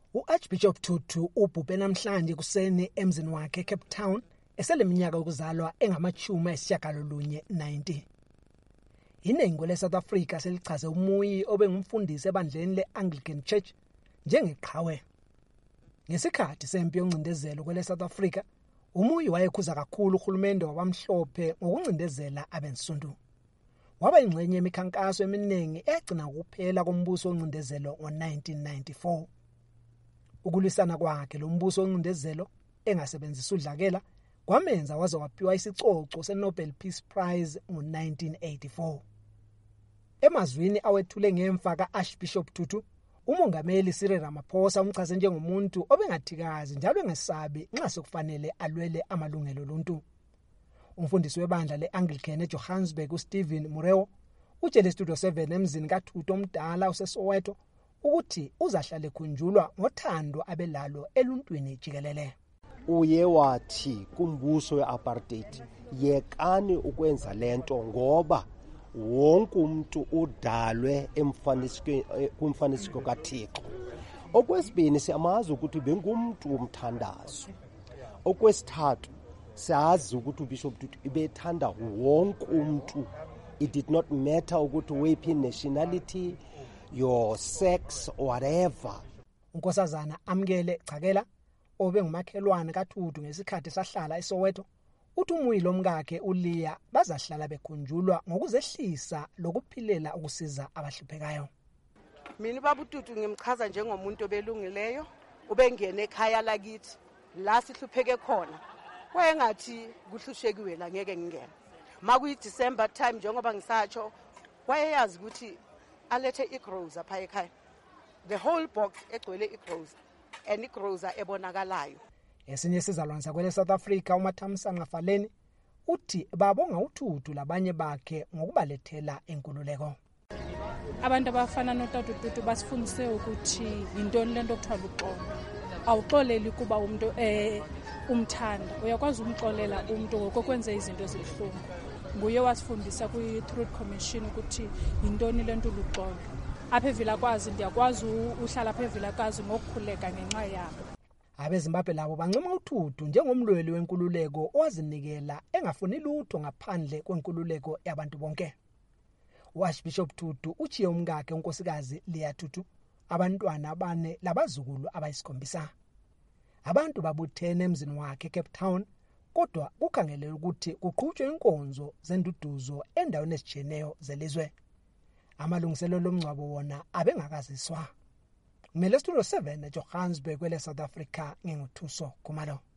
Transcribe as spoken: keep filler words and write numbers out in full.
U-Archbishop Tutu ubhubhe namhlanje kuseni emzini wakhe eCape Town eseleminyaka yokuzalwa engamachumi ayisishiyagalolunye ninety. Iningi le-South Africa selichaze uMuyi obengumfundisi ebandleni le-Anglican Church njengeqhawe. Ngesikhathi sempi yoncindezelo kwele-South Africa, uMuyi wayekhuza kakhulu uhulumende wabamhlophe ngokuncindezela abensundu. Waba ingxenye yemikhankaso eminingi egcina ukuphela kombuso woncindezelo ngo-nineteen ninety-four. Ukulwisana kwakhe lo mbuso woncindezelo engasebenzisa udlakela kwamenza waze waphiwa isicoco se-Nobel Peace Prize ngo-nineteen eighty-four. Emazwini awethule ngemfa ka-Archbishop Tutu, umongameli Cyril Ramaphosa umchaze njengomuntu obengathikazi njalo engesabi nxa sekufanele alwele amalungelo oluntu. Umfundisi webandla le-Anglican eJohannesburg uStephen Moreau utshele Studio seven emzini kaTutu omdala useSoweto ukuthi uzahlale khunjulwa ngothando abelalo eluntwini jikelele. Uye wathi kumbuso we-apartheid yekani ukwenza lento ngoba wonke umuntu udalwe kumfanisiko kaThixo. Okwesibini siyamazi ukuthi bengumuntu umthandazo. Okwesithathu siyazi ukuthi uBishop Tutu ibethanda wonke umuntu. It did not matter ukuthi wephi nationality, your sex, whatever. uNkosazana Amkele Chakela obengumakhelwane kaTutu ngesikhathi sahlala eSoweto uthi uMuyi lomkakhe uLeah bazahlala bekhunjulwa ngokuzehlisa lokuphilela ukusiza abahluphekayo. Mina baba uTutu ngimchaza njengomuntu obelungileyo, ubengene ekhaya lakithi la sihlupheke khona. Wayengathi kuhlushekiwe la ngeke ngingene. Makuyi December time njengoba ngisatsho wayeyazi ukuthi alethe igroza pha ekhaya. The whole box egcwele igroza and igroza ebonakalayo. Esinye sizalwanisa kwele South Africa uMathamsanqa Faleni uthi babonga uTutu labanye bakhe ngokubalethela inkululeko. Abantu abafana noTata uTutu basifundise ukuthi intoni lento okuthiwa uxolo. Awuxoleli kuba umuntu eh umthanda, uyakwazi umxolela umuntu ngokwenza izinto ezihlungu. Nguye wasifundisa kwi-Truth Commission ukuthi intoni lento luxolo. Apha eVilakazi ndiyakwazi uhlala apha eVilakazi ngokukhuleka ngenxa yabo. AbeZimbabwe labo bancoma uTutu njengomlweli wenkululeko owazinikela engafuni lutho ngaphandle kwenkululeko yabantu bonke. U-Archbishop Tutu uchiye umkakhe unkosikazi Leah Tutu abantwana abane labazukulu abayisikhombisa. Abantu babuthene emzini wakhe eCape Town kodwa kukhangelelwe ukuthi kuqhutshwe inkonzo zenduduzo endaweni ezijiyeneyo zelizwe. Amalungiselelo lomngcwabo wona abengakaziswa. Ngimele Studio seven eJohannesburg kwele South Africa nginguthuso Khumalo.